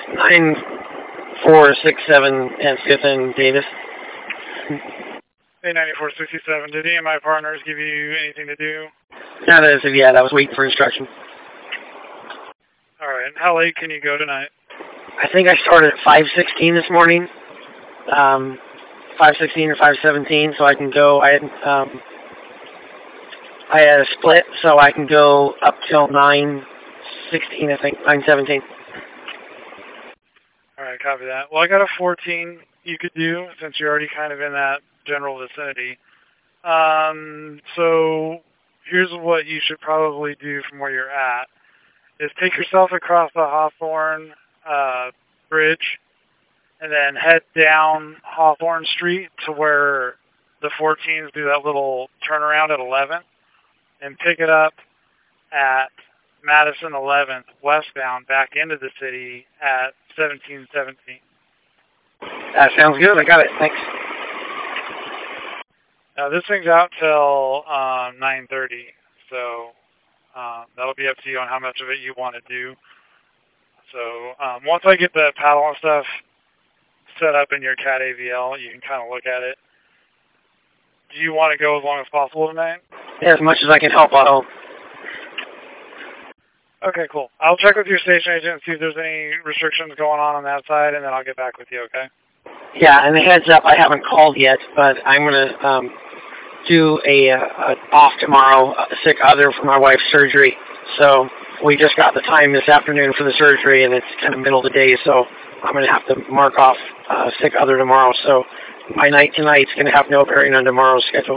9467 and 5th and Davis. Hey, 9467. Did any of my partners give you anything to do? Not as of yet. I was waiting for instructions. All right. How late can you go tonight? I think I started at 5:16 this morning. 5:16 or 5:17, so I can go. I had a split, so I can go up till 9:16. I think 9:17. All right, copy that. Well, I got a 14 you could do since you're already kind of in that general vicinity. So here's what you should probably do from where you're at: is take yourself across the Hawthorne Bridge, and then head down Hawthorne Street to where the 14s do that little turnaround at 11, and pick it up at Madison 11th westbound back into the city at 1717. That sounds good. I got it. Thanks. Now this thing's out till 9:30, so that'll be up to you on how much of it you want to do. So once I get the paddle and stuff set up in your CAT AVL, you can kind of look at it. Do you want to go as long as possible tonight? Yeah, as much as I can help, I hope. Okay, cool. I'll check with your station agent and see if there's any restrictions going on that side, and then I'll get back with you, okay? Yeah, and a heads up, I haven't called yet, but I'm going to do a off tomorrow, a sick other for my wife's surgery. So we just got the time this afternoon for the surgery, and it's kind of middle of the day, so I'm going to have to mark off sick other tomorrow. So my night tonight's going to have no bearing on tomorrow's schedule.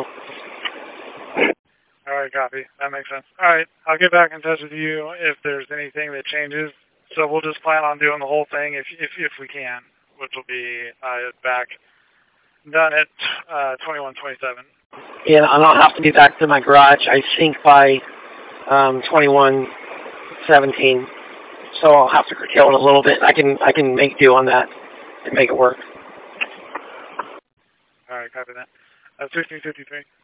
All right, copy. That makes sense. All right, I'll get back in touch with you if there's anything that changes. So we'll just plan on doing the whole thing if we can, which will be back done at 21:27. Yeah, and I'll have to be back to my garage, I think, by 21:17. So I'll have to curtail it a little bit. I can make do on that and make it work. All right, copy that. 1653.